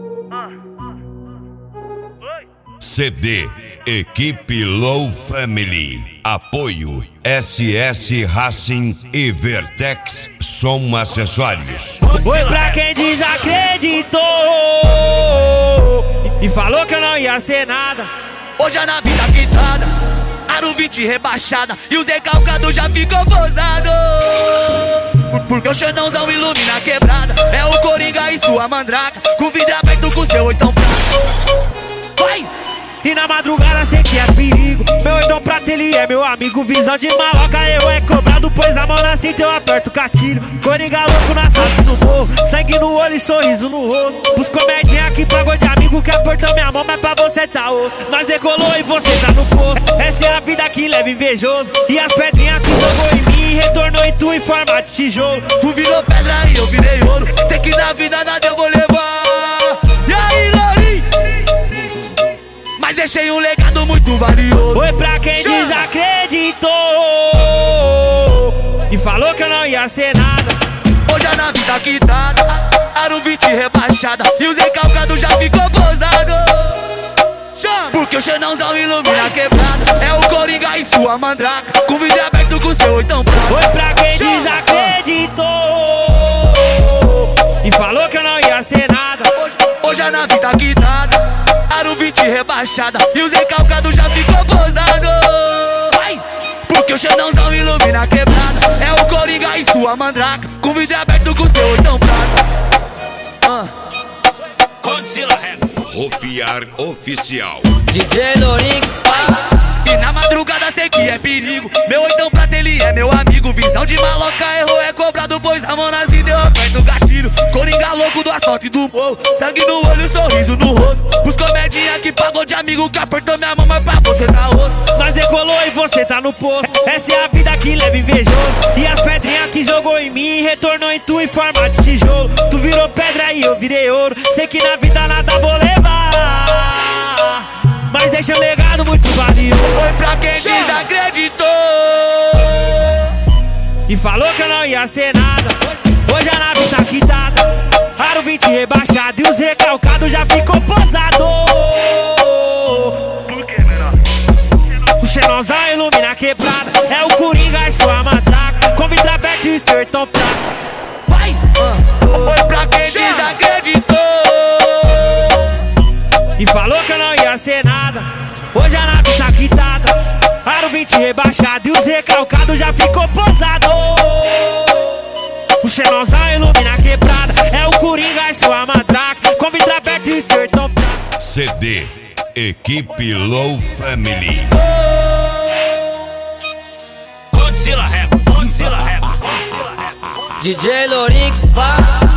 CD Equipe Low Family. Apoio SS Racing e Vertex Som Acessórios. Oi pra quem desacreditou e falou que eu não ia ser nada. Hoje é na vida quitada, aro 20 rebaixada e o Zé Calcado já ficou posado. Porque o Xanãozão ilumina a quebrada. É o Coringa e sua mandraca, com vidro aberto com seu oitão prata. Vai! E na madrugada sei que é perigo. Meu oitão prata, ele é meu amigo. Visão de maloca, eu é cobrado. Pois a mão na cinta eu aperto o gatilho. Coringa louco na sorte no morro, sangue no olho e sorriso no rosto. Os comedinha aqui pagou de amigo que apertou minha mão, mas pra você tá osso. Nós decolou e você tá no poço. Essa é a vida que leva invejoso. E as pedrinhas que jogou em mim retornou em tu em forma de tijolo. Tu virou pedra e eu virei ouro. Sei que na vida nada eu vou levar. E aí, Lori? Mas deixei um legado muito valioso. Oi pra quem desacreditou e falou que eu não ia ser nada. Hoje é na vida quitada, aro 20 rebaixada e o Zé Calcado já ficou posado. Porque o Xanãozão ilumina a quebrada. É o Coringa e sua mandraca, com vidro aberto com seu oitão prata. Oi pra quem desacreditou e falou que eu não ia ser nada. Hoje é na vida quitada, aro 20 rebaixada e o Zé Calcado já ficou posado. Vai! Porque o Xanãozão ilumina a quebrada. É o Coringa e sua mandraca, com vidro aberto com seu oitão prata. Godzilla Rap Rofiar Oficial. DJ Lorinho. E na madrugada sei que é perigo. Meu oitão prata, ele é meu amigo. Visão de maloca, errou, é cobrado. Pois a mão nasce, deu aperto o gatilho. Coringa louco do asfalto e do morro, sangue no olho, sorriso no rosto. Os comedinha que pagou de amigo que apertou minha mão, mas pra você tá osso. Nós decolou e você tá no poço. Essa é a vida que leva invejoso. E as pedrinhas que jogou em mim retornou em tu em forma de tijolo. Tu virou pedra e eu virei ouro. Sei que na vida nada vou levar, mas deixa um legado muito valioso. Foi pra quem desacreditou e falou que eu não ia ser nada. Hoje a nave tá quitada, aro 20 rebaixado e os recalcados já ficou posado. O Xanãozão ilumina a quebrada. É o Coringa e sua matraca, com vidro aberto e seu oitão prata. Vai! Foi pra quem desacreditou e falou que eu não ia ser nada. Hoje a nave tá quitada, aro 20 rebaixado e os recalcados já ficou posado. O Xanãozão ilumina a quebrada. É o Coringa e sua matraca, com vidro aberto e seu oitão prata. CD Equipe Low Family. Godzilla Rap DJ Lorinho.